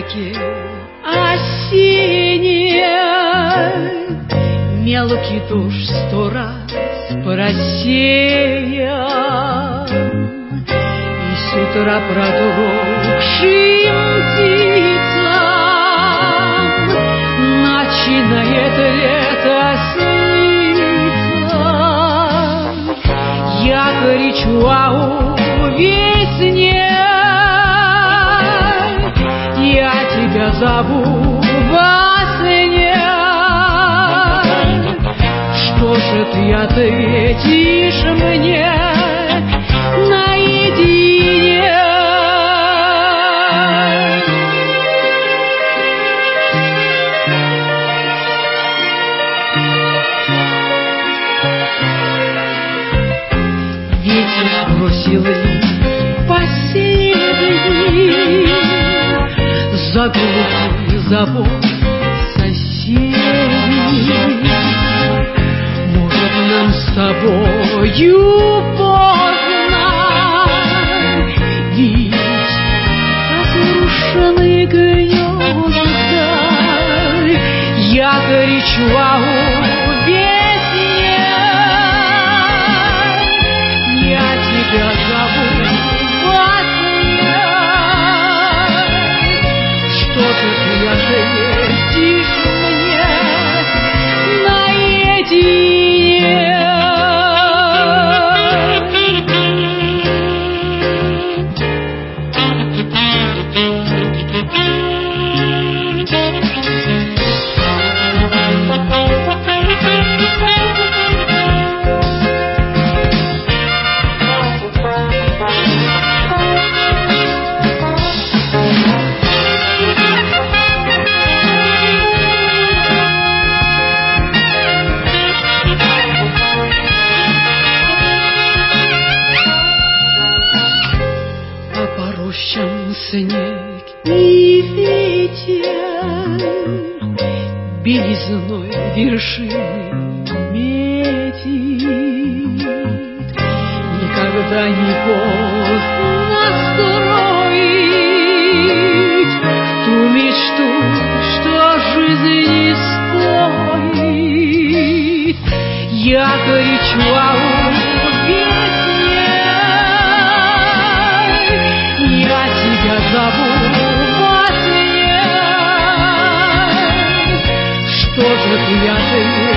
реке осенней мелкий дождь 100 раз просеял, и с утра продрогшим птицам начинает лето сниться. Я горячу, весне я тебя зову во сне. Что же ты ответишь мне наедине? Ветер бросил последний за глухой забор соседей. Может, нам с тобою поздно, ведь разрушены гнезда. Я горячу, весне я тебя зову во сне. Что же ты ответишь мне наедине? Снег и ветер белизной вершины метит. Никогда не поздно строить ту мечту, что жизни стоит. Я горячу, я зову во сне. Что же ты ответишь